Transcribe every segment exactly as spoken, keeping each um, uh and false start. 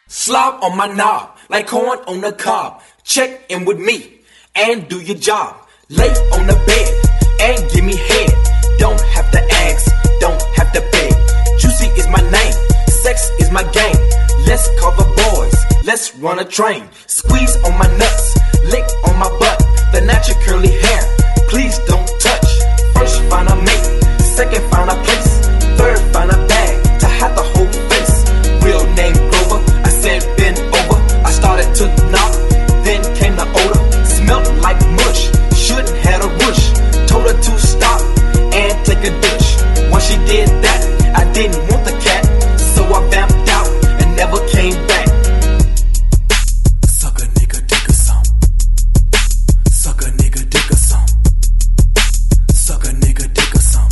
Slob on my knob, like corn on the cob. Check in with me and do your job. Lay on the bed and give me head. Don't have to ask, don't have to beg. Juicy is my name, sex is my game. Let's call the boys, let's run a train. Squeeze on my nuts, lick on my butt. The natural curly hair, please don't touch. First find a mate, second find a place. Third find a bag to hide the whole face. Real name Grover, I said bend over. I started to knock, then came the odor. Smelled like mush, shouldn't had a rush. Told her to stop and take a douche. Once she did that, I didn't want the cat, so I vamped out and never came back. Suck a nigga, dick or some. Suck a nigga, dick or some. Suck a nigga, dick or some.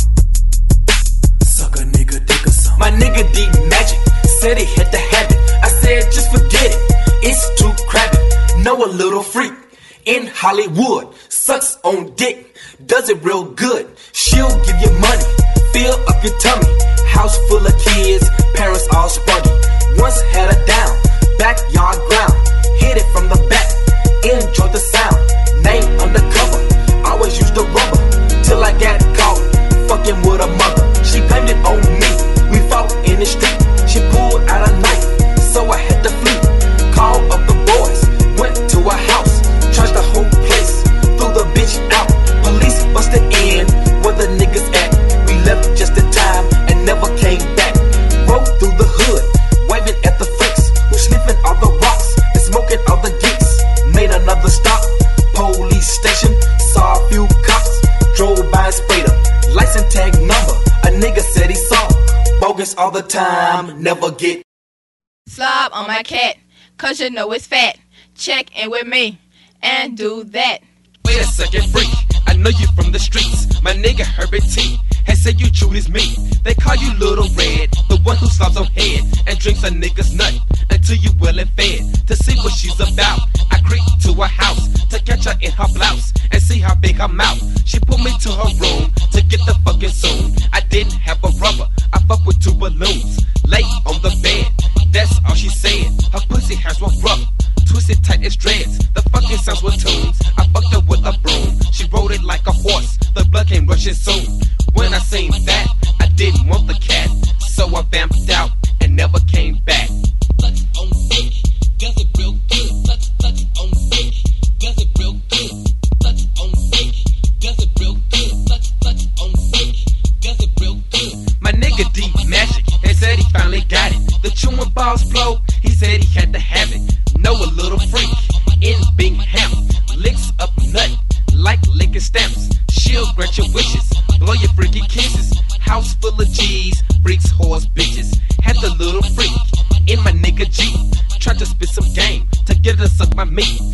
Suck a nigga, dick or some. My nigga D Magic said he had to have it. I said just forget it, it's too crabby. Know a little freak in Hollywood, sucks on dick, does it real good. She'll give you money, fill up your tummy. House full of kids, parents all spruggy. Once had her down, backyard ground. Hit it from the back, enjoy the sound. Name undercover, always use the rubber. Till I got caught, fucking with a mother. She blamed it on me, we fought in the street. She pulled out a knife, so I had to flee. Called up the boys, went to a house. Trashed the whole place, threw the bitch out. Police busted in, where the niggas at. We left just in time and never came back. Rode through the hood, waving at the freaks who sniffing all the rocks and smoking all the geeks. Made another stop, police station, saw a few cops. Drove by and sprayed them, license tag number. A nigga said he saw, bogus all the time, never get. Slob on my cat, cause you know it's fat. Check in with me and do that. Wait a second, freak, I know you from the streets. My nigga Herbert T has said you chewed his meat. They call you Little Red, the one who slobs on head and drinks a nigga's nut until you well and fed. To see what she's about, I creeped to her house to catch her in her blouse and see how big her mouth. She put me to her room to get the fucking soon. I didn't have a rubber, I fucked with two balloons. Lay on the bed, that's all she said. Her pussy hairs were rough, twisted tight as dreads. The fucking sounds were tunes. I fucked her with a broom. She rode it like a horse. The blood came rushing soon. When I seen that, I didn't want the cat, so I vamped out and never came back. Touch on dick, does it real good. Touch, touch on dick, does it real good. Touch on dick, does it real good. Touch, touch on dick, does it real good. My nigga D Magic has said he finally got it. The chewing balls blow, he said he had to have it. Know a little freak in Bingham, licks up nut like licking stamps. She'll grant your wishes, blow your freaky kisses. House full of G's, freaks, whores, bitches. Had the little freak in my nigga Jeep, tried to spit some game to get her to suck my meat.